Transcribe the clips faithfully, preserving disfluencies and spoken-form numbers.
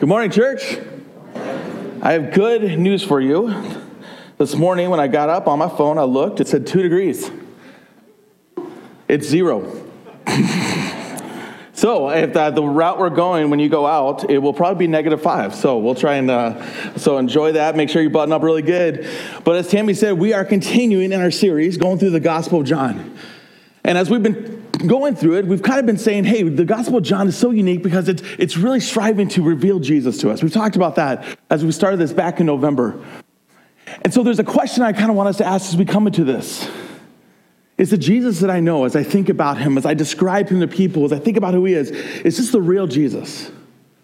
Good morning, church. I have good news for you. This morning when I got up on my phone, I looked, it said two degrees. It's zero. So if the, the route we're going, when you go out, it will probably be negative five. So we'll try and, uh, so enjoy that. Make sure you button up really good. But as Tammy said, we are continuing in our series, going through the Gospel of John. And as we've been going through it, we've kind of been saying, hey, the Gospel of John is so unique because it's it's really striving to reveal Jesus to us. We've talked about that as we started this back in November. And so there's a question I kind of want us to ask as we come into this. Is the Jesus that I know, as I think about him, as I describe him to people, as I think about who he is, is this the real Jesus?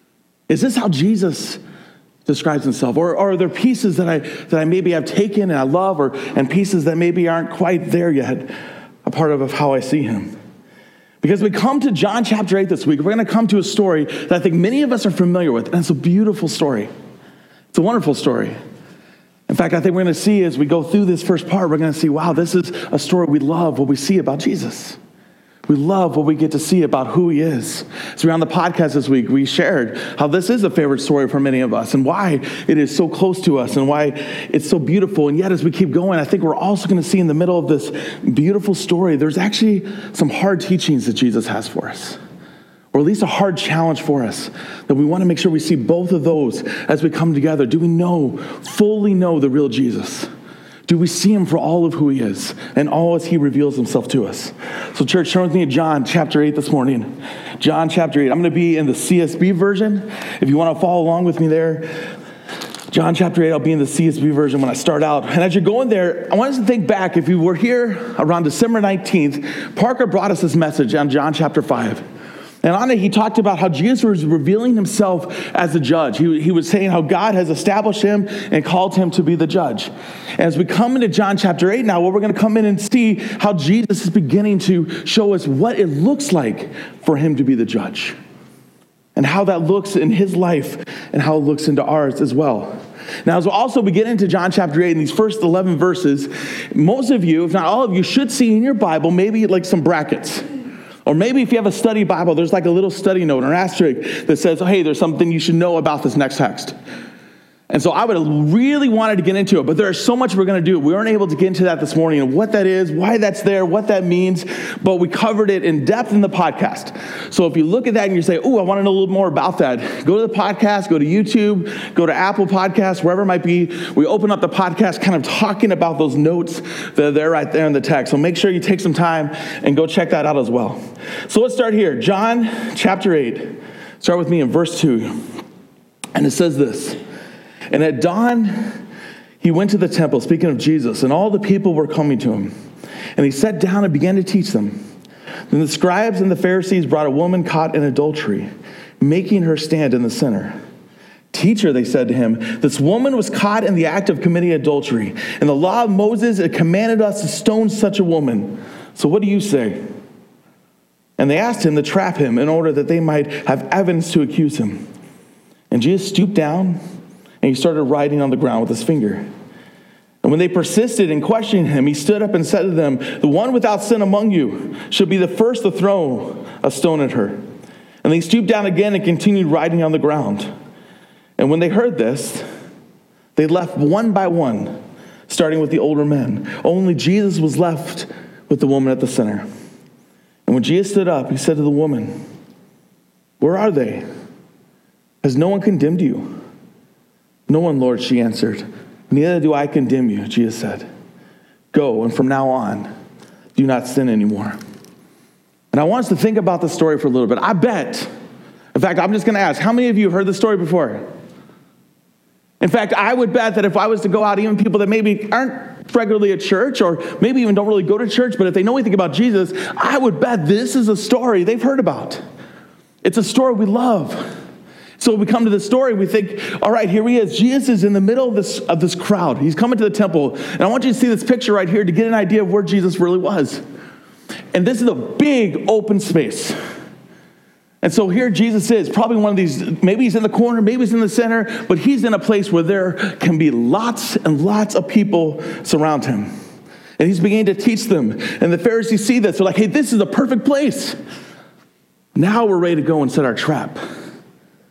Is this how Jesus describes himself? Or, or are there pieces that I that I maybe have taken and I love, or and pieces that maybe aren't quite there yet, a part of how I see him? Because we come to John chapter eight this week, we're going to come to a story that I think many of us are familiar with, and it's a beautiful story. It's a wonderful story. In fact, I think we're going to see as we go through this first part, we're going to see, wow, this is a story we love, what we see about Jesus. We love what we get to see about who he is. So on the podcast this week, we shared how this is a favorite story for many of us and why it is so close to us and why it's so beautiful. And yet as we keep going, I think we're also going to see in the middle of this beautiful story, there's actually some hard teachings that Jesus has for us. Or at least a hard challenge for us, that we want to make sure we see both of those as we come together. Do we know, fully know the real Jesus? Do we see him for all of who he is and all as he reveals himself to us? So church, turn with me to John chapter eight this morning. John chapter eight. I'm going to be in the C S B version. If you want to follow along with me there. John chapter eight, I'll be in the C S B version when I start out. And as you're going there, I want us to think back. If you were here around December nineteenth, Parker brought us this message on John chapter five. And on it, he talked about how Jesus was revealing himself as a judge. He, he was saying how God has established him and called him to be the judge. And as we come into John chapter eight now, well, we're going to come in and see how Jesus is beginning to show us what it looks like for him to be the judge. And how that looks in his life and how it looks into ours as well. Now, as we also begin into John chapter eight, in these first eleven verses, most of you, if not all of you, should see in your Bible maybe like some brackets. Or maybe if you have a study Bible, there's like a little study note or an asterisk that says, oh, hey, there's something you should know about this next text. And so I would have really wanted to get into it, but there's so much we're going to do. We weren't able to get into that this morning and what that is, why that's there, what that means, but we covered it in depth in the podcast. So if you look at that and you say, oh, I want to know a little more about that, go to the podcast, go to YouTube, go to Apple Podcasts, wherever it might be. We open up the podcast kind of talking about those notes that are there right there in the text. So make sure you take some time and go check that out as well. So let's start here. John chapter eight. Start with me in verse two. And it says this. And at dawn, he went to the temple, speaking of Jesus, and all the people were coming to him. And he sat down and began to teach them. Then the scribes and the Pharisees brought a woman caught in adultery, making her stand in the center. Teacher, they said to him, this woman was caught in the act of committing adultery. And the law of Moses had commanded us to stone such a woman. So what do you say? And they asked him to trap him in order that they might have evidence to accuse him. And Jesus stooped down, and he started writing on the ground with his finger. And when they persisted in questioning him, he stood up and said to them, the one without sin among you should be the first to throw a stone at her. And they stooped down again and continued writing on the ground. And when they heard this, they left one by one, starting with the older men. Only Jesus was left with the woman at the center. And when Jesus stood up, he said to the woman, where are they? Has no one condemned you? No one, Lord, she answered. Neither do I condemn you, Jesus said. Go, and from now on, do not sin anymore. And I want us to think about this story for a little bit. I bet, in fact, I'm just going to ask, how many of you have heard this story before? In fact, I would bet that if I was to go out, even people that maybe aren't regularly at church or maybe even don't really go to church, but if they know anything about Jesus, I would bet this is a story they've heard about. It's a story we love. So we come to the story, we think, all right, here he is. Jesus is in the middle of this of this crowd. He's coming to the temple. And I want you to see this picture right here to get an idea of where Jesus really was. And this is a big open space. And so here Jesus is, probably one of these, maybe he's in the corner, maybe he's in the center, but he's in a place where there can be lots and lots of people surround him. And he's beginning to teach them. And the Pharisees see this. They're like, hey, this is a perfect place. Now we're ready to go and set our trap.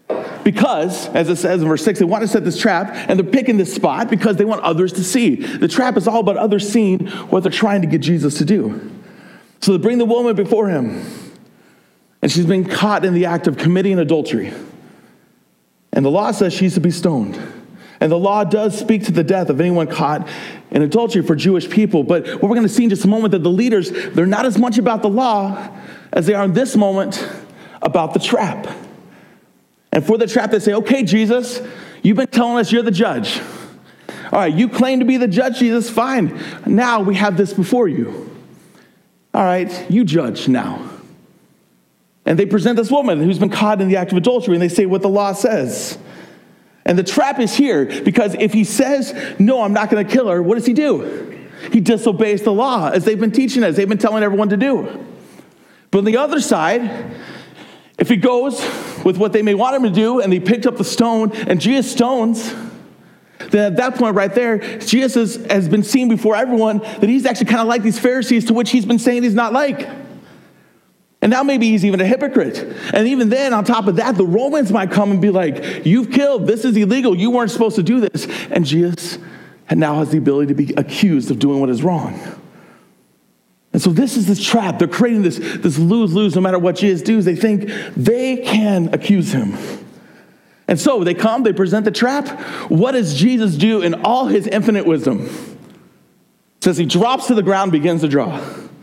because, as it says in verse six, they want to set this trap, and they're picking this spot because they want others to see. The trap is all about others seeing what they're trying to get Jesus to do. So they bring the woman before him, and she's been caught in the act of committing adultery. And the law says she's to be stoned. And the law does speak to the death of anyone caught in adultery for Jewish people. But what we're going to see in just a moment, that the leaders, they're not as much about the law as they are in this moment about the trap. And for the trap, they say, okay, Jesus, you've been telling us you're the judge. All right, you claim to be the judge, Jesus, fine. Now we have this before you. All right, you judge now. And they present this woman who's been caught in the act of adultery, and they say what the law says. And the trap is here, because if he says, no, I'm not going to kill her, what does he do? He disobeys the law, as they've been teaching us, they've been telling everyone to do. But on the other side, if he goes with what they may want him to do, and he picked up the stone, and Jesus stones, then at that point right there, Jesus has been seen before everyone that he's actually kind of like these Pharisees, to which he's been saying he's not like. And now maybe he's even a hypocrite. And even then, on top of that, the Romans might come and be like, you've killed, this is illegal, you weren't supposed to do this. And Jesus now has the ability to be accused of doing what is wrong. And so this is this trap. They're creating this, this lose-lose no matter what Jesus does. They think they can accuse him. And so they come, they present the trap. What does Jesus do in all his infinite wisdom? It says he drops to the ground, begins to draw.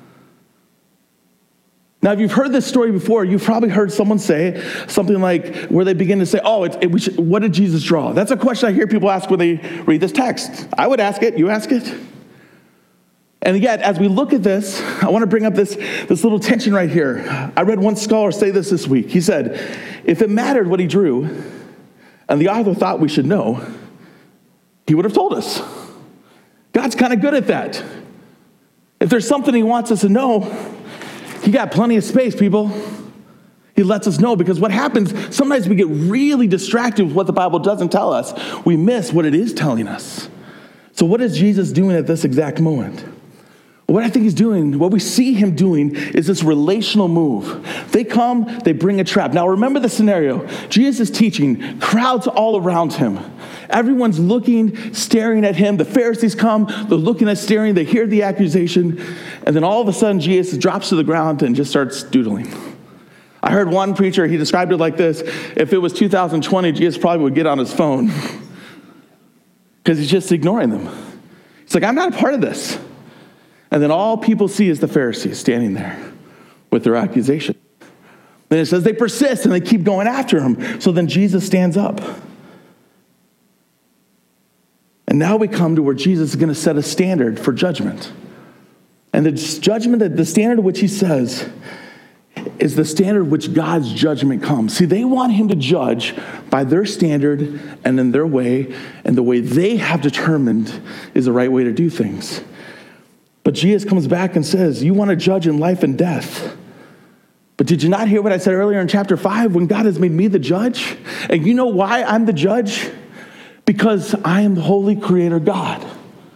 Now, if you've heard this story before, you've probably heard someone say something like, where they begin to say, oh, it, it, we should, what did Jesus draw? That's a question I hear people ask when they read this text. I would ask it, you ask it. And yet, as we look at this, I want to bring up this, this little tension right here. I read one scholar say this this week. He said, if it mattered what he drew, and the author thought we should know, he would have told us. God's kind of good at that. If there's something he wants us to know, he got plenty of space, people. He lets us know, because what happens, sometimes we get really distracted with what the Bible doesn't tell us. We miss what it is telling us. So what is Jesus doing at this exact moment? What I think he's doing, what we see him doing, is this relational move. They come, they bring a trap. Now remember the scenario. Jesus is teaching, crowds all around him. Everyone's looking, staring at him. The Pharisees come, they're looking at staring, they hear the accusation, and then all of a sudden Jesus drops to the ground and just starts doodling. I heard one preacher, he described it like this: if it was two thousand twenty, Jesus probably would get on his phone because he's just ignoring them. He's like, I'm not a part of this. And then all people see is the Pharisees standing there with their accusation. Then it says they persist and they keep going after him. So then Jesus stands up. And now we come to where Jesus is going to set a standard for judgment. And the judgment, the standard of which he says, is the standard which God's judgment comes. See, they want him to judge by their standard and in their way, and the way they have determined is the right way to do things. But Jesus comes back and says, you want to judge in life and death. But did you not hear what I said earlier in chapter five, when God has made me the judge? And you know why I'm the judge? Because I am the holy creator God.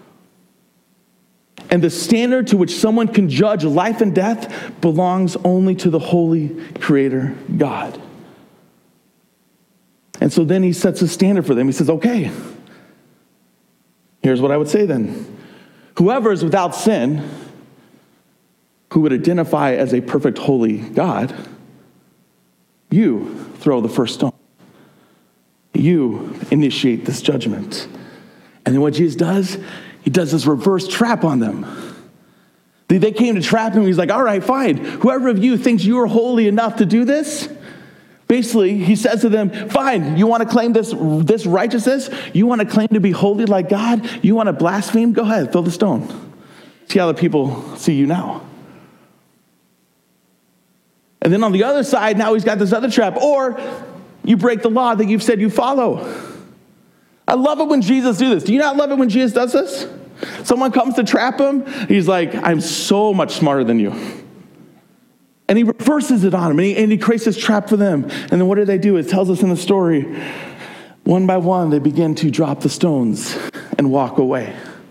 And the standard to which someone can judge life and death belongs only to the holy creator God. And so then he sets a standard for them. He says, okay, here's what I would say then. Whoever is without sin, who would identify as a perfect holy God, you throw the first stone. You initiate this judgment. And then what Jesus does, he does this reverse trap on them. They, they came to trap him. He's like, all right, fine. Whoever of you thinks you are holy enough to do this, basically, he says to them, fine, you want to claim this, this righteousness? You want to claim to be holy like God? You want to blaspheme? Go ahead, throw the stone. See how the people see you now. And then on the other side, now he's got this other trap. Or you break the law that you've said you follow. I love it when Jesus does this. Do you not love it when Jesus does this? Someone comes to trap him. He's like, I'm so much smarter than you. And he reverses it on him, and he, and he creates this trap for them. And then what do they do? It tells us in the story, one by one, they begin to drop the stones and walk away.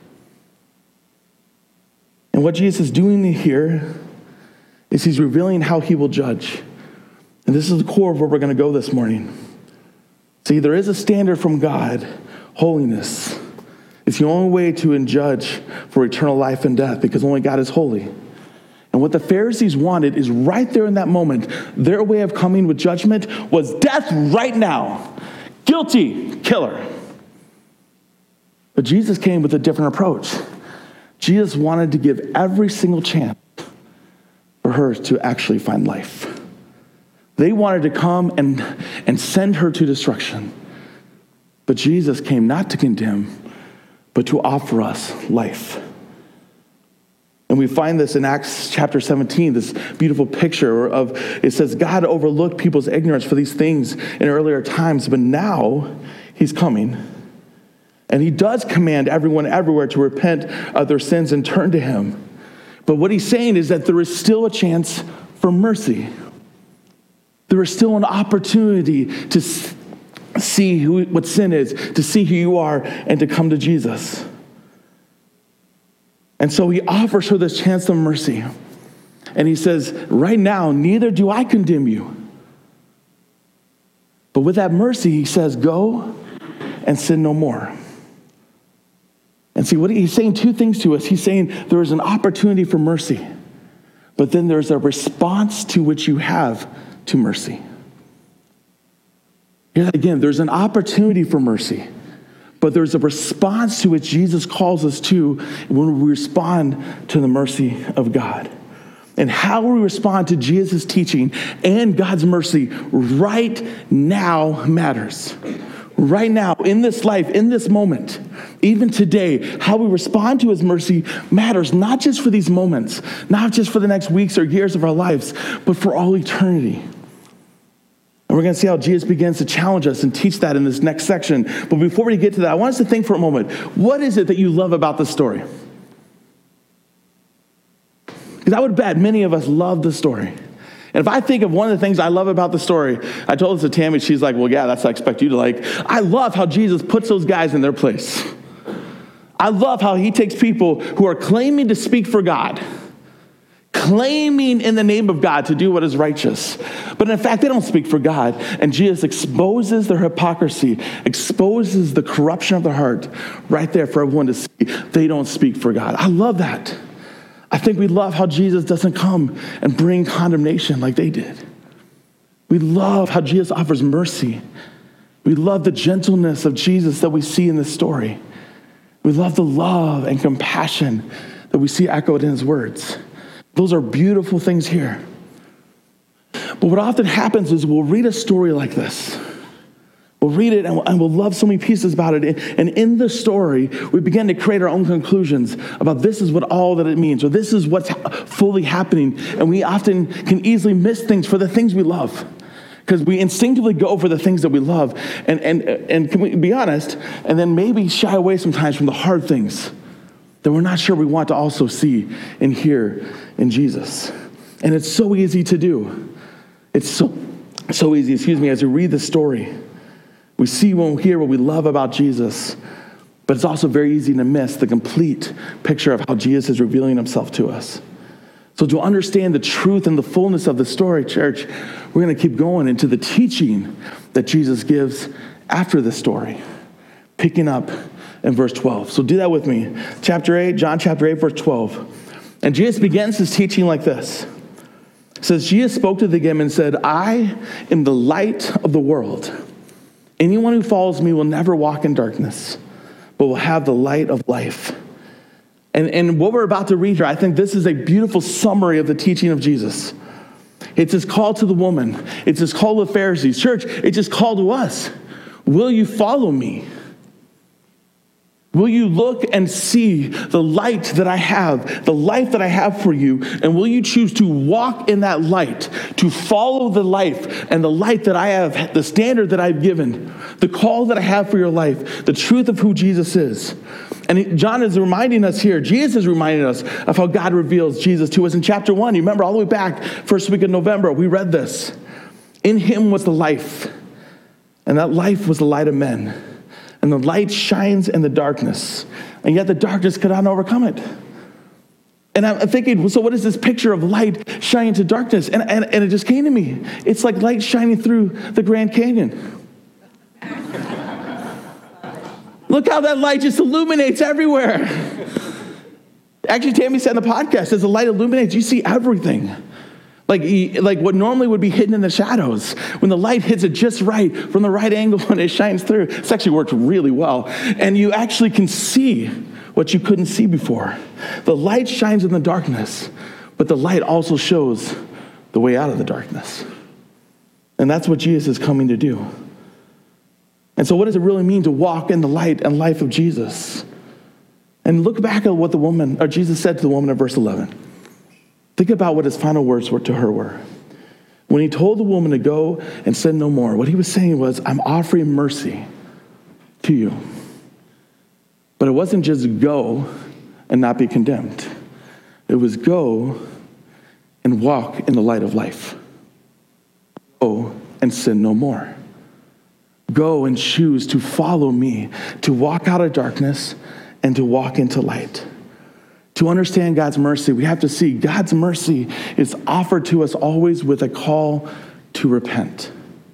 And what Jesus is doing here is he's revealing how he will judge. And this is the core of where we're going to go this morning. See, there is a standard from God, holiness. It's the only way to judge for eternal life and death because only God is holy. And what the Pharisees wanted is right there in that moment, their way of coming with judgment was death right now. Guilty, killer. But Jesus came with a different approach. Jesus wanted to give every single chance for her to actually find life. They wanted to come and, and send her to destruction. But Jesus came not to condemn, but to offer us life. And we find this in Acts chapter seventeen, this beautiful picture of, it says, God overlooked people's ignorance for these things in earlier times, but now he's coming. And he does command everyone everywhere to repent of their sins and turn to him. But what he's saying is that there is still a chance for mercy. There is still an opportunity to see who, what sin is, to see who you are, and to come to Jesus. And so he offers her this chance of mercy. And he says, right now, neither do I condemn you. But with that mercy, he says, go and sin no more. And see, what he's saying two things to us. He's saying there is an opportunity for mercy, but then there's a response to which you have to mercy. Hear that again. There's an opportunity for mercy, but there's a response to which Jesus calls us to when we respond to the mercy of God. And how we respond to Jesus' teaching and God's mercy right now matters. Right now, in this life, in this moment, even today, how we respond to his mercy matters, not just for these moments, not just for the next weeks or years of our lives, but for all eternity. And we're going to see how Jesus begins to challenge us and teach that in this next section. But before we get to that, I want us to think for a moment, what is it that you love about the story? Because I would bet many of us love the story. And if I think of one of the things I love about the story, I told this to Tammy, she's like, well, yeah, that's what I expect you to like. I love how Jesus puts those guys in their place. I love how he takes people who are claiming to speak for God, claiming in the name of God to do what is righteous. But in fact, they don't speak for God. And Jesus exposes their hypocrisy, exposes the corruption of their heart right there for everyone to see. They don't speak for God. I love that. I think we love how Jesus doesn't come and bring condemnation like they did. We love how Jesus offers mercy. We love the gentleness of Jesus that we see in this story. We love the love and compassion that we see echoed in his words. Those are beautiful things here. But what often happens is we'll read a story like this. We'll read it and we'll, and we'll love so many pieces about it. And in the story, we begin to create our own conclusions about this is what all that it means, or this is what's fully happening. And we often can easily miss things for the things we love, because we instinctively go for the things that we love. And, and, and can we be honest, and then maybe shy away sometimes from the hard things that we're not sure we want to also see and hear in Jesus. And it's so easy to do. It's so, so easy, excuse me, as we read the story. We see when we hear what we love about Jesus, but it's also very easy to miss the complete picture of how Jesus is revealing himself to us. So to understand the truth and the fullness of the story, church, we're going to keep going into the teaching that Jesus gives after the story, picking up in verse twelve. So do that with me. Chapter eight, John chapter eight, verse twelve. And Jesus begins his teaching like this. It says, Jesus spoke to them and said, I am the light of the world. Anyone who follows me will never walk in darkness, but will have the light of life. And, and what we're about to read here, I think this is a beautiful summary of the teaching of Jesus. It's his call to the woman. It's his call to the Pharisees. Church, it's his call to us. Will you follow me? Will you look and see the light that I have, the life that I have for you, and will you choose to walk in that light, to follow the life and the light that I have, the standard that I've given, the call that I have for your life, the truth of who Jesus is? And John is reminding us here, Jesus is reminding us of how God reveals Jesus to us in chapter one. You remember all the way back, first week of November, we read this. In him was the life, and that life was the light of men. And the light shines in the darkness, and yet the darkness could not overcome it. And I'm thinking, so what is this picture of light shining to darkness? And, and, and it just came to me. It's like light shining through the Grand Canyon. Look how that light just illuminates everywhere. Actually, Tammy said in the podcast, as the light illuminates, you see everything. Like, like what normally would be hidden in the shadows. When the light hits it just right, from the right angle, and it shines through, it's actually worked really well. And you actually can see what you couldn't see before. The light shines in the darkness, but the light also shows the way out of the darkness. And that's what Jesus is coming to do. And so what does it really mean to walk in the light and life of Jesus? And look back at what the woman, or Jesus said to the woman in verse eleven. Think about what his final words were to her were. When he told the woman to go and sin no more, what he was saying was, I'm offering mercy to you. But it wasn't just go and not be condemned. It was go and walk in the light of life. Go and sin no more. Go and choose to follow me, to walk out of darkness and to walk into light. To understand God's mercy, we have to see God's mercy is offered to us always with a call to repent.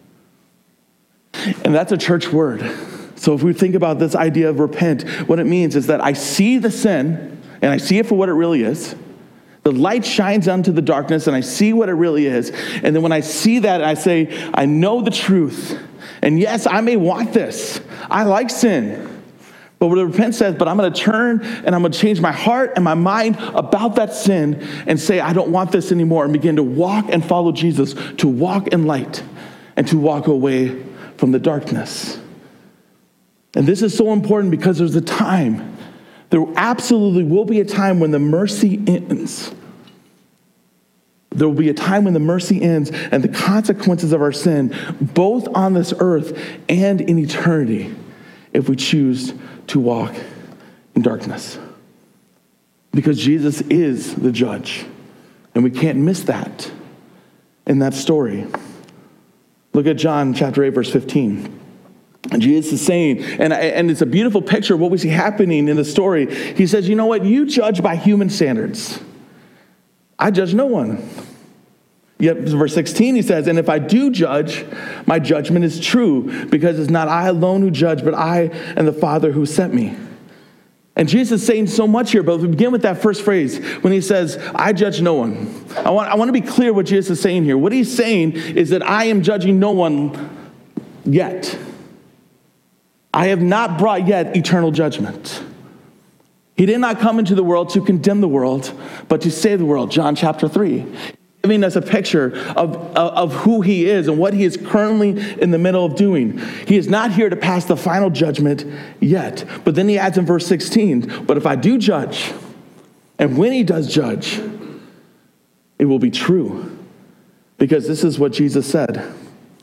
And that's a church word. So if we think about this idea of repent, what it means is that I see the sin and I see it for what it really is. The light shines onto the darkness and I see what it really is. And then when I see that, I say, I know the truth. And yes, I may want this. I like sin. But what repent says, but I'm going to turn and I'm going to change my heart and my mind about that sin and say, I don't want this anymore, and begin to walk and follow Jesus, to walk in light and to walk away from the darkness. And this is so important because there's a time, there absolutely will be a time when the mercy ends. There will be a time when the mercy ends and the consequences of our sin, both on this earth and in eternity, if we choose to walk in darkness. Because Jesus is the judge, and we can't miss that in that story. Look at John chapter eight, verse fifteen. And Jesus is saying, and, and it's a beautiful picture of what we see happening in the story. He says, you know what? You judge by human standards. I judge no one. Yet, verse sixteen, he says, and if I do judge, my judgment is true, because it's not I alone who judge, but I and the Father who sent me. And Jesus is saying so much here, but we begin with that first phrase when he says, I judge no one. I want, I want to be clear what Jesus is saying here. What he's saying is that I am judging no one yet. I have not brought yet eternal judgment. He did not come into the world to condemn the world, but to save the world. John chapter three. Giving us a picture of, of, of who he is and what he is currently in the middle of doing. He is not here to pass the final judgment yet. But then he adds in verse sixteen, but if I do judge, and when he does judge, it will be true. Because this is what Jesus said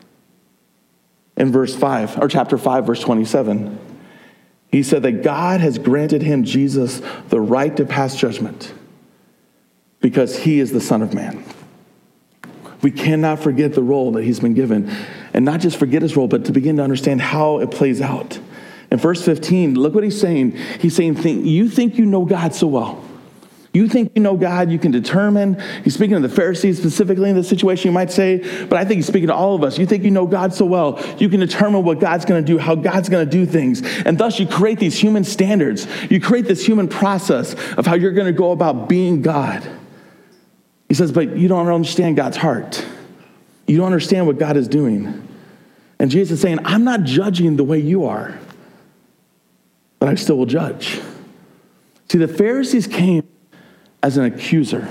in verse five, or chapter five, verse twenty-seven. He said that God has granted him, Jesus, the right to pass judgment because he is the Son of Man. We cannot forget the role that he's been given. And not just forget his role, but to begin to understand how it plays out. In verse fifteen, look what he's saying. He's saying, think, you think you know God so well. You think you know God, you can determine. He's speaking to the Pharisees specifically in this situation, you might say, but I think he's speaking to all of us. You think you know God so well, you can determine what God's going to do, how God's going to do things. And thus you create these human standards. You create this human process of how you're going to go about being God. He says, but you don't understand God's heart. You don't understand what God is doing. And Jesus is saying, I'm not judging the way you are, but I still will judge. See, the Pharisees came as an accuser.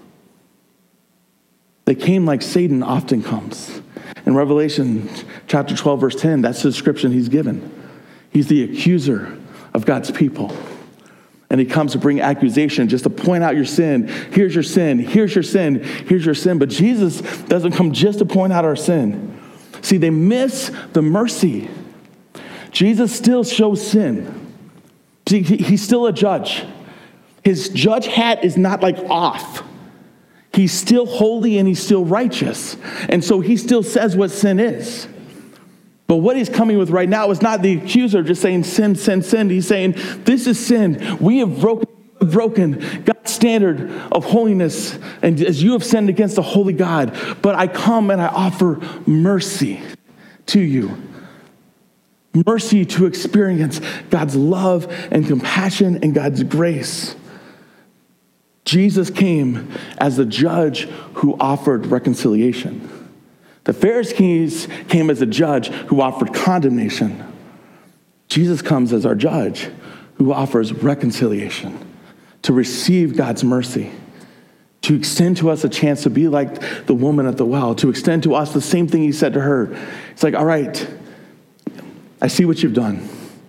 They came like Satan often comes. In Revelation chapter twelve, verse ten, that's the description he's given. He's the accuser of God's people. And he comes to bring accusation, just to point out your sin. Here's your sin. Here's your sin. Here's your sin. But Jesus doesn't come just to point out our sin. See, they miss the mercy. Jesus still shows sin. See, he's still a judge. His judge hat is not like off. He's still holy and he's still righteous. And so he still says what sin is. But what he's coming with right now is not the accuser just saying sin, sin, sin. He's saying, this is sin. We have broken, broken God's standard of holiness, and as you have sinned against the holy God. But I come and I offer mercy to you. Mercy to experience God's love and compassion and God's grace. Jesus came as the judge who offered reconciliation. The Pharisees came as a judge who offered condemnation. Jesus comes as our judge who offers reconciliation, to receive God's mercy, to extend to us a chance to be like the woman at the well, to extend to us the same thing he said to her. It's like, all right, I see what you've done.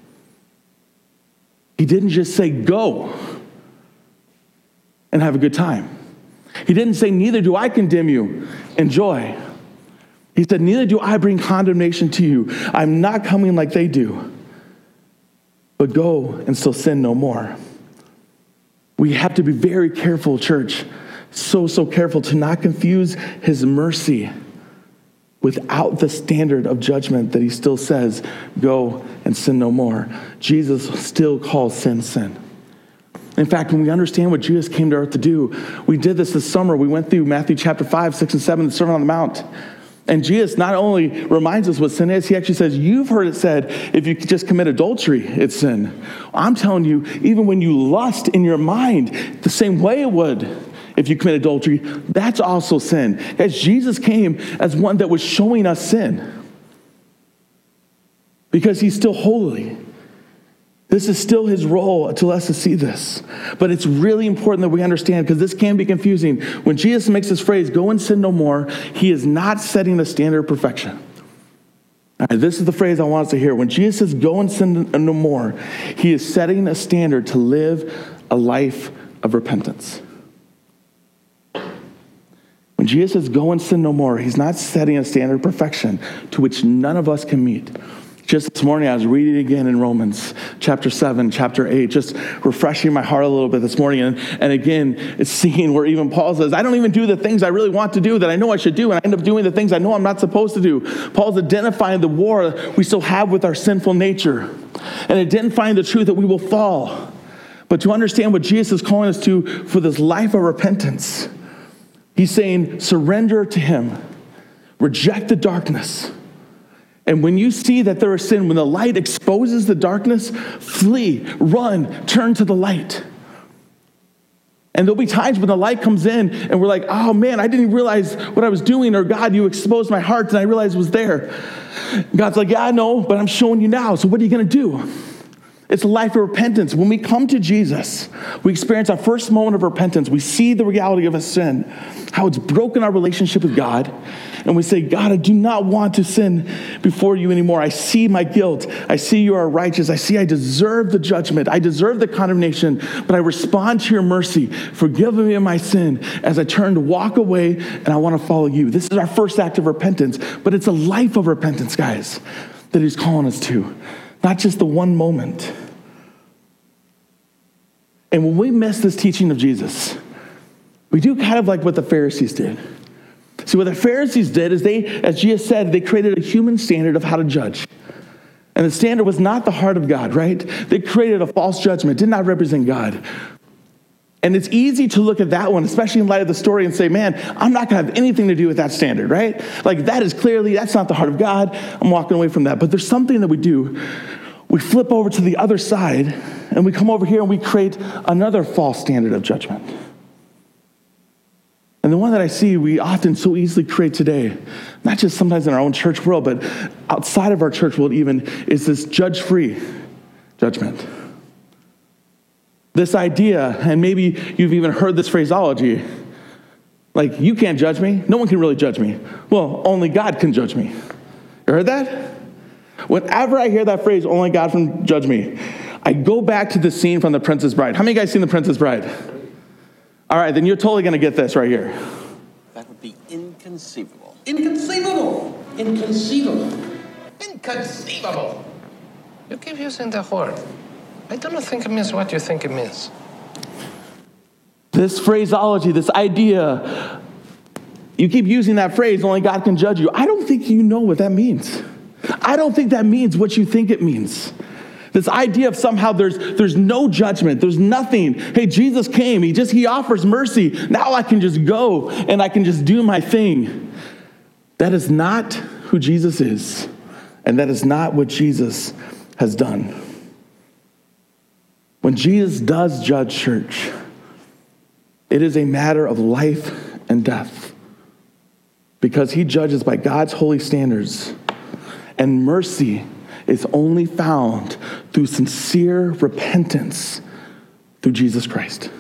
He didn't just say, go and have a good time. He didn't say, neither do I condemn you, enjoy. He said, neither do I bring condemnation to you. I'm not coming like they do, but go and still sin no more. We have to be very careful, church, so, so careful to not confuse his mercy without the standard of judgment that he still says, go and sin no more. Jesus still calls sin, sin. In fact, when we understand what Jesus came to earth to do, we did this this summer. We went through Matthew chapter five, six, and seven, the Sermon on the Mount. And Jesus not only reminds us what sin is, he actually says, you've heard it said, if you just commit adultery, it's sin. I'm telling you, even when you lust in your mind, the same way it would if you commit adultery, that's also sin. As Jesus came as one that was showing us sin. Because he's still holy. This is still his role to us to see this. But it's really important that we understand, because this can be confusing. When Jesus makes this phrase, go and sin no more, he is not setting a standard of perfection. All right, this is the phrase I want us to hear. When Jesus says, go and sin no more, he is setting a standard to live a life of repentance. When Jesus says, go and sin no more, he's not setting a standard of perfection to which none of us can meet. Just this morning, I was reading again in Romans chapter seven, chapter eight, just refreshing my heart a little bit this morning. And, and again, it's seeing where even Paul says, I don't even do the things I really want to do that I know I should do, and I end up doing the things I know I'm not supposed to do. Paul's identifying the war we still have with our sinful nature and identifying the truth that we will fall. But to understand what Jesus is calling us to for this life of repentance, he's saying, surrender to him, reject the darkness. And when you see that there is sin, when the light exposes the darkness, flee, run, turn to the light. And there'll be times when the light comes in and we're like, oh man, I didn't realize what I was doing, or God, you exposed my heart and I realized it was there. God's like, yeah, I know, but I'm showing you now. So what are you going to do? It's a life of repentance. When we come to Jesus, we experience our first moment of repentance. We see the reality of a sin, how it's broken our relationship with God. And we say, God, I do not want to sin before you anymore. I see my guilt. I see you are righteous. I see I deserve the judgment. I deserve the condemnation, but I respond to your mercy. Forgive me of my sin as I turn to walk away and I want to follow you. This is our first act of repentance, but it's a life of repentance, guys, that he's calling us to. Not just the one moment. And when we miss this teaching of Jesus, we do kind of like what the Pharisees did. See, what the Pharisees did is they, as Jesus said, they created a human standard of how to judge. And the standard was not the heart of God, right? They created a false judgment, did not represent God. And it's easy to look at that one, especially in light of the story, and say, man, I'm not going to have anything to do with that standard, right? Like, that is clearly, that's not the heart of God. I'm walking away from that. But there's something that we do. We flip over to the other side, and we come over here and we create another false standard of judgment. And the one that I see we often so easily create today, not just sometimes in our own church world, but outside of our church world even, is this judge-free judgment. This idea, and maybe you've even heard this phraseology, like, you can't judge me. No one can really judge me. Well, only God can judge me. You heard that? Whenever I hear that phrase, only God can judge me, I go back to the scene from The Princess Bride. How many of you guys seen The Princess Bride? All right, then you're totally going to get this right here. That would be inconceivable. Inconceivable. Inconceivable. Inconceivable. You keep using the word. I do not think it means what you think it means. This phraseology, this idea, you keep using that phrase, only God can judge you. I don't think you know what that means. I don't think that means what you think it means. This idea of somehow there's there's no judgment, there's nothing. Hey, Jesus came, he just, he offers mercy. Now I can just go and I can just do my thing. That is not who Jesus is. And that is not what Jesus has done. When Jesus does judge, church, it is a matter of life and death, because he judges by God's holy standards. And mercy is only found through sincere repentance through Jesus Christ.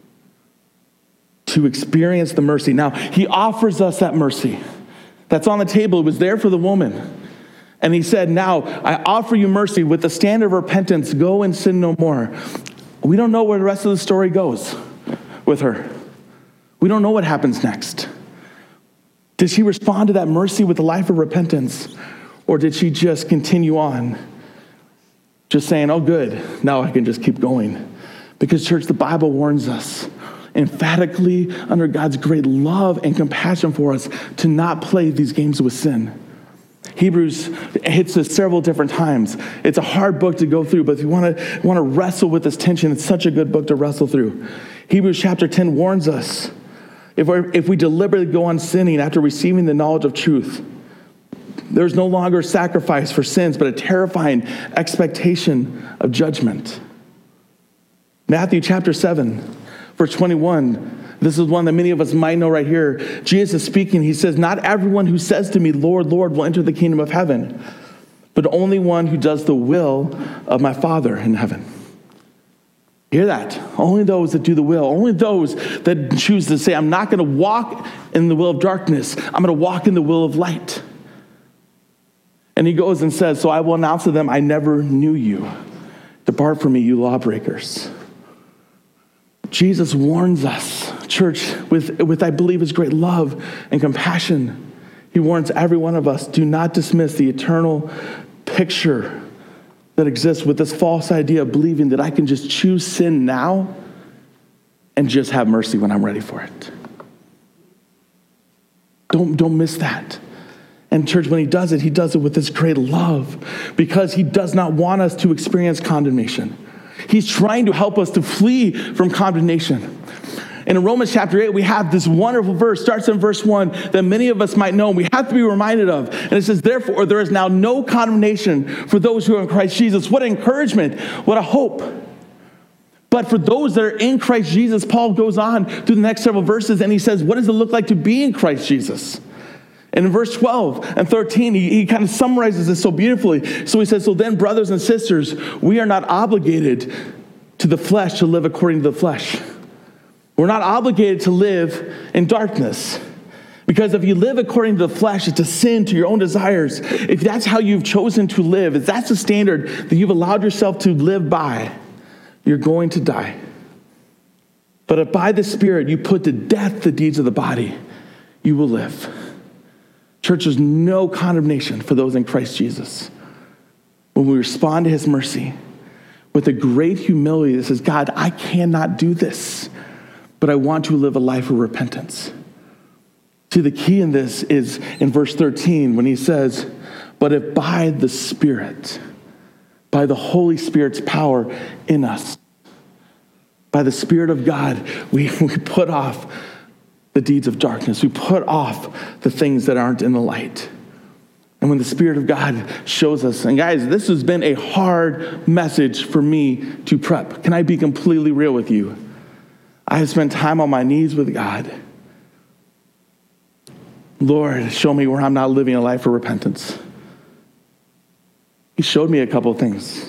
To experience the mercy. Now, he offers us that mercy. That's on the table. It was there for the woman. And he said, now, I offer you mercy with the standard of repentance. Go and sin no more. We don't know where the rest of the story goes with her. We don't know what happens next. Did she respond to that mercy with a life of repentance? Or did she just continue on? Just saying, oh, good. Now I can just keep going. Because, church, the Bible warns us emphatically, under God's great love and compassion for us, to not play these games with sin. Hebrews hits us several different times. It's a hard book to go through, but if you want to want to wrestle with this tension, it's such a good book to wrestle through. Hebrews chapter ten warns us, if, we're, if we deliberately go on sinning after receiving the knowledge of truth, there's no longer sacrifice for sins, but a terrifying expectation of judgment. Matthew chapter seven, verse twenty-one, this is one that many of us might know right here. Jesus is speaking. He says, not everyone who says to me, Lord, Lord, will enter the kingdom of heaven, but only one who does the will of my Father in heaven. Hear that? Only those that do the will, only those that choose to say, I'm not going to walk in the will of darkness. I'm going to walk in the will of light. And he goes and says, so I will announce to them, I never knew you. Depart from me, you lawbreakers. Jesus warns us, church, with, with I believe his great love and compassion. He warns every one of us, do not dismiss the eternal picture that exists with this false idea of believing that I can just choose sin now and just have mercy when I'm ready for it. Don't, don't miss that. And church, when he does it, he does it with this great love, because he does not want us to experience condemnation. He's trying to help us to flee from condemnation. And in Romans chapter eight, we have this wonderful verse, starts in verse one, that many of us might know, and we have to be reminded of. And it says, therefore, there is now no condemnation for those who are in Christ Jesus. What encouragement, what a hope. But for those that are in Christ Jesus, Paul goes on through the next several verses, and he says, what does it look like to be in Christ Jesus? And in verse twelve and thirteen, he, he kind of summarizes this so beautifully. So he says, so then, brothers and sisters, we are not obligated to the flesh to live according to the flesh. We're not obligated to live in darkness. Because if you live according to the flesh, it's a sin to your own desires. If that's how you've chosen to live, if that's the standard that you've allowed yourself to live by, you're going to die. But if by the Spirit you put to death the deeds of the body, you will live. Church, there's no condemnation for those in Christ Jesus. When we respond to his mercy with a great humility that says, God, I cannot do this, but I want to live a life of repentance. See, the key in this is in verse thirteen when he says, but if by the Spirit, by the Holy Spirit's power in us, by the Spirit of God, we, we put off the deeds of darkness. We put off the things that aren't in the light. And when the Spirit of God shows us, and guys, this has been a hard message for me to prep. Can I be completely real with you? I have spent time on my knees with God. Lord, show me where I'm not living a life of repentance. He showed me a couple of things.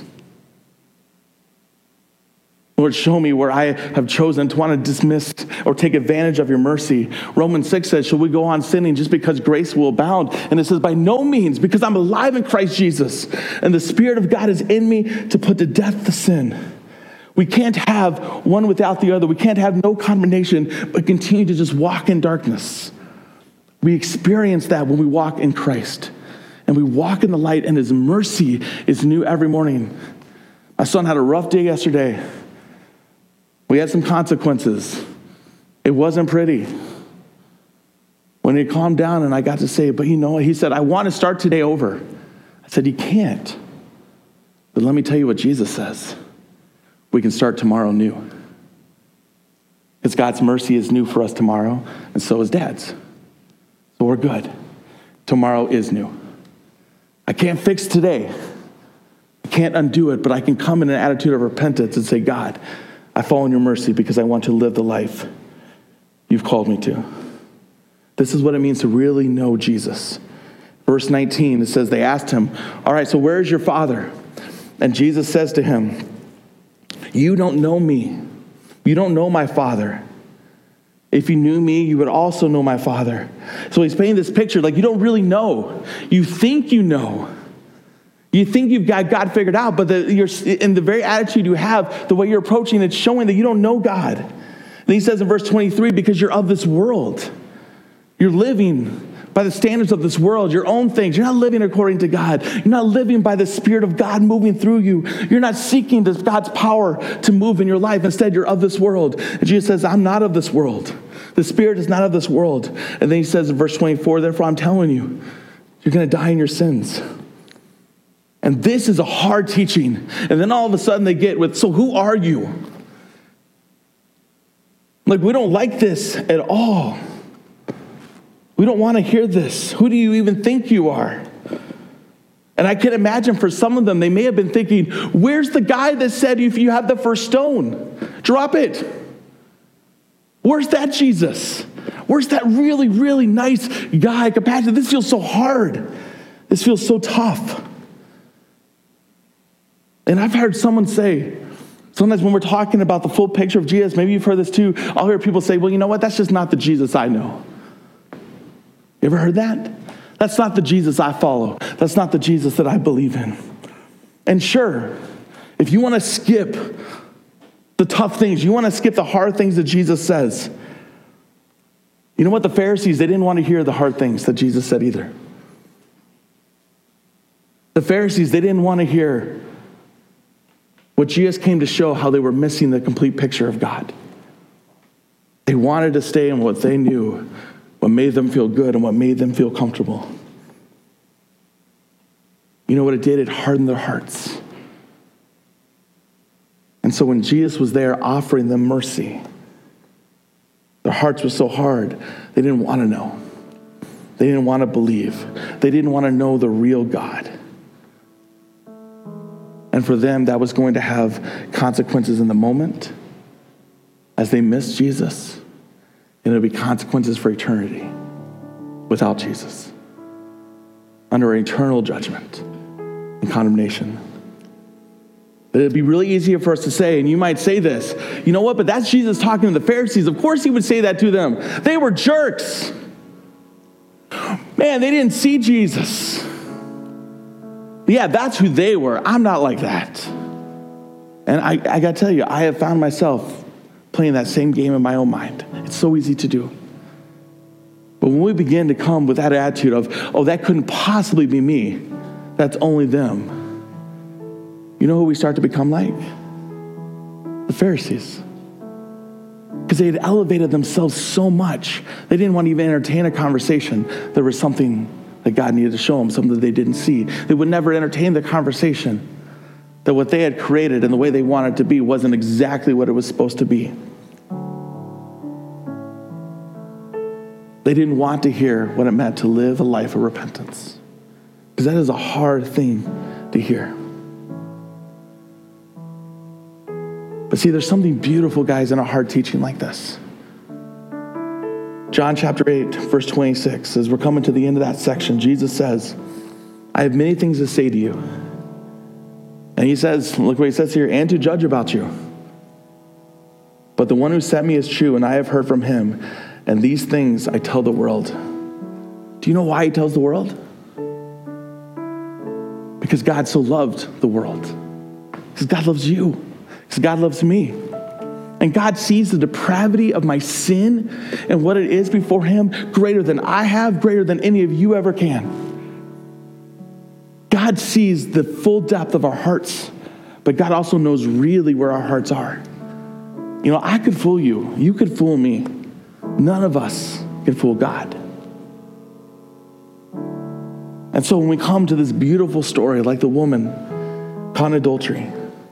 Lord, show me where I have chosen to want to dismiss or take advantage of your mercy. Romans six says, shall we go on sinning just because grace will abound? And it says, by no means, because I'm alive in Christ Jesus, and the Spirit of God is in me to put to death the sin. We can't have one without the other. We can't have no condemnation, but continue to just walk in darkness. We experience that when we walk in Christ, and we walk in the light, and his mercy is new every morning. My son had a rough day yesterday. We had some consequences. It wasn't pretty. When he calmed down and I got to say, but you know what? He said, I want to start today over. I said, you can't. But let me tell you what Jesus says. We can start tomorrow new. Because God's mercy is new for us tomorrow, and so is Dad's. So we're good. Tomorrow is new. I can't fix today. I can't undo it, but I can come in an attitude of repentance and say, God, I fall in your mercy because I want to live the life you've called me to. This is what it means to really know Jesus. Verse nineteen, it says, they asked him, all right, so where is your Father? And Jesus says to him, you don't know me. You don't know my Father. If you knew me, you would also know my Father. So he's painting this picture like you don't really know. You think you know. You think you've got God figured out, but the, you're, in the very attitude you have, the way you're approaching, it's showing that you don't know God. And he says in verse twenty-three, because you're of this world. You're living by the standards of this world, your own things. You're not living according to God. You're not living by the Spirit of God moving through you. You're not seeking this God's power to move in your life. Instead, you're of this world. And Jesus says, I'm not of this world. The Spirit is not of this world. And then he says in verse twenty-four, therefore I'm telling you, you're going to die in your sins. And this is a hard teaching. And then all of a sudden they get with, so who are you? Like, we don't like this at all. We don't want to hear this. Who do you even think you are? And I can imagine for some of them, they may have been thinking, where's the guy that said if you have the first stone, drop it? Where's that Jesus? Where's that really, really nice guy, compassionate? This feels so hard. This feels so tough. And I've heard someone say, sometimes when we're talking about the full picture of Jesus, maybe you've heard this too, I'll hear people say, well, you know what? That's just not the Jesus I know. You ever heard that? That's not the Jesus I follow. That's not the Jesus that I believe in. And sure, if you want to skip the tough things, you want to skip the hard things that Jesus says, you know what? The Pharisees, they didn't want to hear the hard things that Jesus said either. The Pharisees, they didn't want to hear what Jesus came to show, how they were missing the complete picture of God. They wanted to stay in what they knew, what made them feel good and what made them feel comfortable. You know what it did? It hardened their hearts. And so when Jesus was there offering them mercy, their hearts were so hard, they didn't want to know. They didn't want to believe. They didn't want to know the real God. And for them, that was going to have consequences in the moment as they missed Jesus. And it'll be consequences for eternity without Jesus, under eternal judgment and condemnation. But it'd be really easy for us to say, and you might say this, you know what, but that's Jesus talking to the Pharisees. Of course he would say that to them. They were jerks. Man, they didn't see Jesus. But yeah, that's who they were. I'm not like that. And I, I got to tell you, I have found myself playing that same game in my own mind. It's so easy to do. But when we begin to come with that attitude of, oh, that couldn't possibly be me, that's only them, you know who we start to become like? The Pharisees. Because they had elevated themselves so much, they didn't want to even entertain a conversation. There was something that God needed to show them, something that they didn't see. They would never entertain the conversation that what they had created and the way they wanted it to be wasn't exactly what it was supposed to be. They didn't want to hear what it meant to live a life of repentance, because that is a hard thing to hear. But see, there's something beautiful, guys, in a hard teaching like this. John chapter eight, verse twenty-six, as we're coming to the end of that section, Jesus says, I have many things to say to you. And he says, look what he says here, and to judge about you. But the one who sent me is true, and I have heard from him. And these things I tell the world. Do you know why he tells the world? Because God so loved the world. Because God loves you. Because God loves me. And God sees the depravity of my sin and what it is before him greater than I have, greater than any of you ever can. God sees the full depth of our hearts, but God also knows really where our hearts are. You know, I could fool you. You could fool me. None of us can fool God. And so when we come to this beautiful story, like the woman caught in adultery,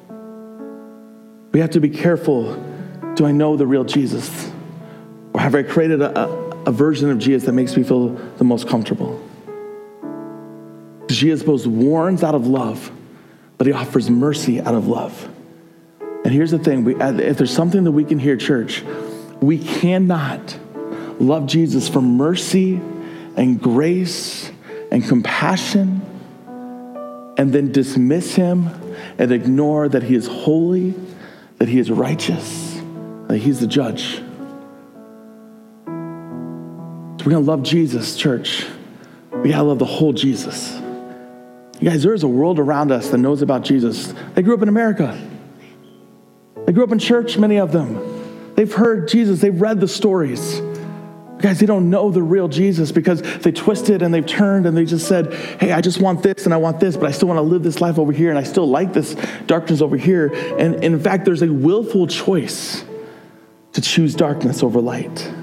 we have to be careful. Do I know the real Jesus? Or have I created a, a, a version of Jesus that makes me feel the most comfortable? Because Jesus both warns out of love, but he offers mercy out of love. And here's the thing, we, if there's something that we can hear, church, we cannot love Jesus for mercy and grace and compassion and then dismiss him and ignore that he is holy, that he is righteous, that he's the judge. So we're going to love Jesus, church. We got to love the whole Jesus. You guys, there's a world around us that knows about Jesus. They grew up in America. They grew up in church, many of them. They've heard Jesus. They've read the stories. Guys, they don't know the real Jesus because they twisted and they've turned and they just said, hey, I just want this and I want this, but I still want to live this life over here and I still like this darkness over here. And, and in fact, there's a willful choice to choose darkness over light.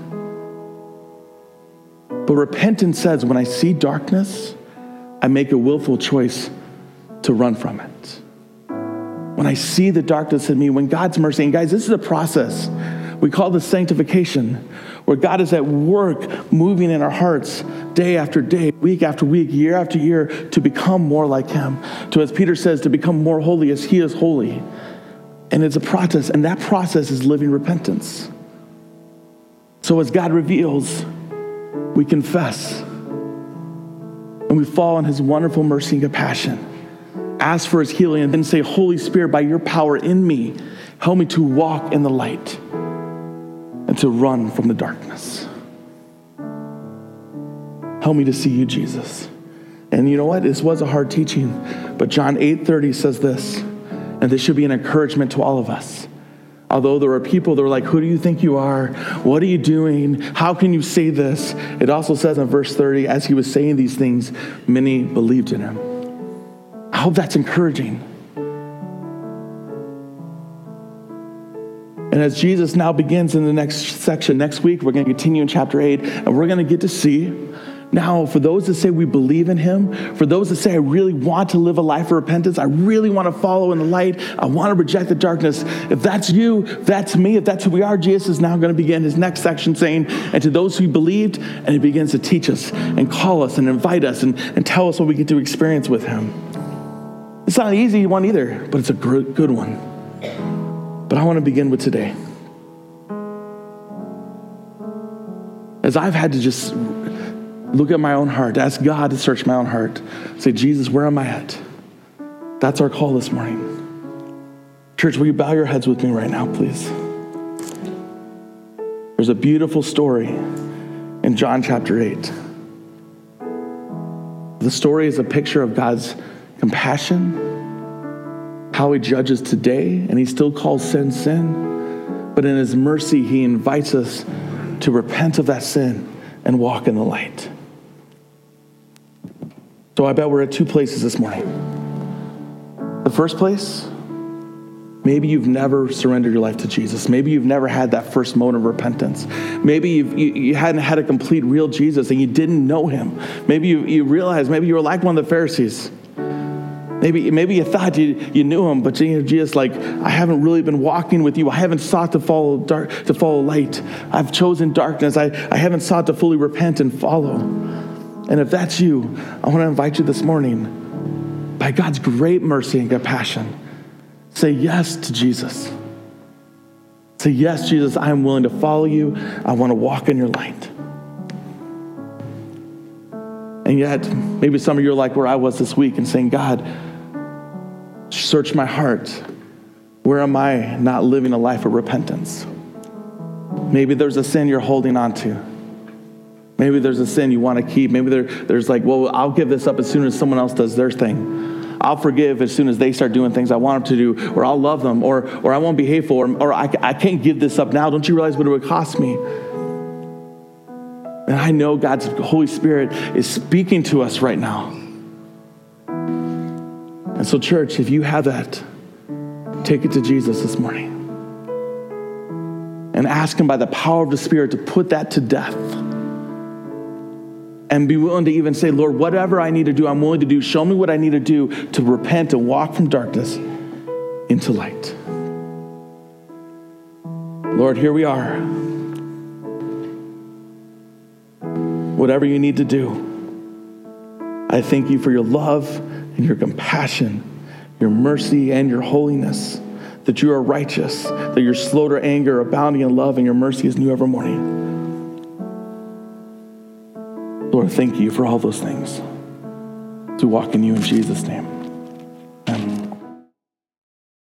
But repentance says, when I see darkness, I make a willful choice to run from it. When I see the darkness in me, when God's mercy, and guys, this is a process. We call this sanctification, where God is at work moving in our hearts day after day, week after week, year after year, to become more like him. To, as Peter says, to become more holy as he is holy. And it's a process, and that process is living repentance. So as God reveals, we confess, and we fall on his wonderful mercy and compassion. Ask for his healing, and then say, Holy Spirit, by your power in me, help me to walk in the light and to run from the darkness. Help me to see you, Jesus. And you know what? This was a hard teaching, but John eight thirty says this, and this should be an encouragement to all of us. Although there are people that are like, who do you think you are? What are you doing? How can you say this? It also says in verse thirty, as he was saying these things, many believed in him. I hope that's encouraging. And as Jesus now begins in the next section, next week, we're going to continue in chapter eight, and we're going to get to see now, for those that say we believe in him, for those that say I really want to live a life of repentance, I really want to follow in the light, I want to reject the darkness. If that's you, if that's me, if that's who we are, Jesus is now going to begin his next section saying, and to those who believed, and he begins to teach us and call us and invite us and, and tell us what we get to experience with him. It's not an easy one either, but it's a good, good one. But I want to begin with today. As I've had to just look at my own heart, ask God to search my own heart, say, Jesus, where am I at? That's our call this morning. Church, will you bow your heads with me right now, please? There's a beautiful story in John chapter eight. The story is a picture of God's compassion, how he judges today, and he still calls sin sin, but in his mercy, he invites us to repent of that sin and walk in the light. So I bet we're at two places this morning. The first place, maybe you've never surrendered your life to Jesus. Maybe you've never had that first moment of repentance. Maybe you've, you, you hadn't had a complete real Jesus and you didn't know him. Maybe you, you realized, maybe you were like one of the Pharisees. Maybe, maybe you thought you, you knew him, but you know, Jesus, like, I haven't really been walking with you. I haven't sought to follow dark, to follow light. I've chosen darkness. I, I haven't sought to fully repent and follow. And if that's you, I want to invite you this morning, by God's great mercy and compassion, say yes to Jesus. Say, yes, Jesus, I am willing to follow you. I want to walk in your light. And yet, maybe some of you are like where I was this week and saying, God, search my heart. Where am I not living a life of repentance? Maybe there's a sin you're holding on to. Maybe there's a sin you want to keep. Maybe there, there's like, well, I'll give this up as soon as someone else does their thing. I'll forgive as soon as they start doing things I want them to do, or I'll love them, or or I won't be hateful, or, or I, I can't give this up now. Don't you realize what it would cost me? And I know God's Holy Spirit is speaking to us right now. And so, church, if you have that, take it to Jesus this morning. And ask him by the power of the Spirit to put that to death. And be willing to even say, Lord, whatever I need to do, I'm willing to do. Show me what I need to do to repent and walk from darkness into light. Lord, here we are. Whatever you need to do, I thank you for your love and your compassion, your mercy and your holiness, that you are righteous, that you're slow to anger, abounding in love, and your mercy is new every morning. Lord, thank you for all those things. To walk in you in Jesus' name.